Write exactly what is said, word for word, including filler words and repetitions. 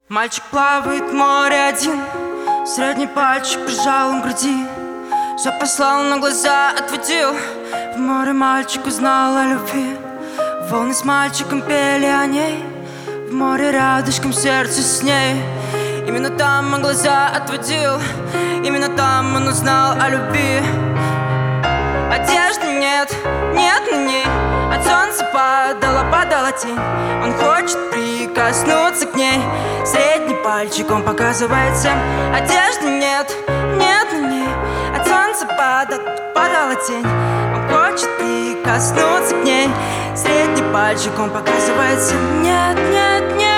Мальчик плавает в море один, средний пальчик прижал он к груди. Все послал, на глаза отводил. В море мальчик узнал о любви. Волны с мальчиком пели о ней. В море рядышком сердце с ней. Именно там он глаза отводил. Именно там он узнал о любви. Одежды нет, нет на ней. От солнца падала, падала тень. Он хочет прикоснуться к ней. Средний пальчик он показывает всем. Одежды нет, нет на ней. От солнца падала, падала тень. Он хочет прикоснуться к ней. Средний пальчик он показывает всем. Нет, нет, нет.